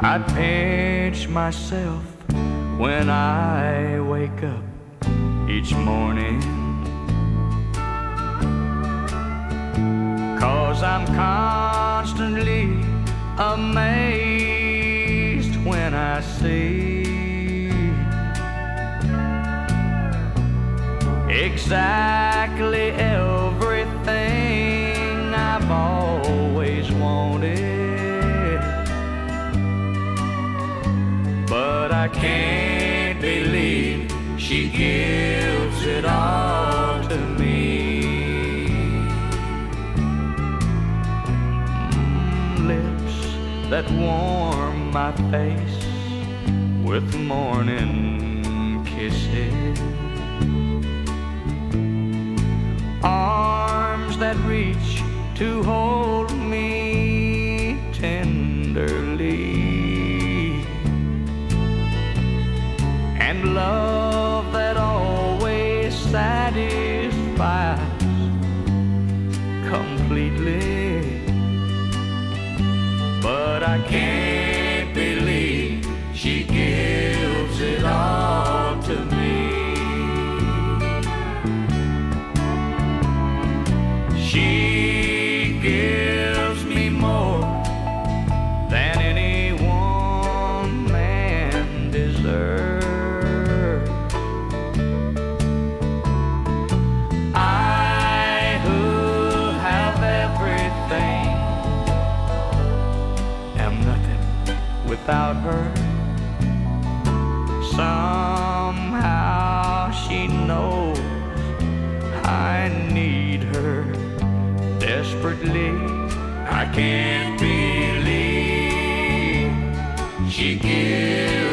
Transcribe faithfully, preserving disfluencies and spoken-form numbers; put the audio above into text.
I'd pinch myself when I wake up each morning, 'cause I'm constantly amazed when I see exactly everything I've always wanted. But I can't believe she gives it all to me. Mm, lips that warm my face with morning kisses, arms that reach to hold me tenderly, and love that always satisfies completely. But I can't believe she gives it all to me. She gives me more than any one man deserves. I, who have everything, am nothing without her. Somehow she knows I need her desperately. I can't believe she gives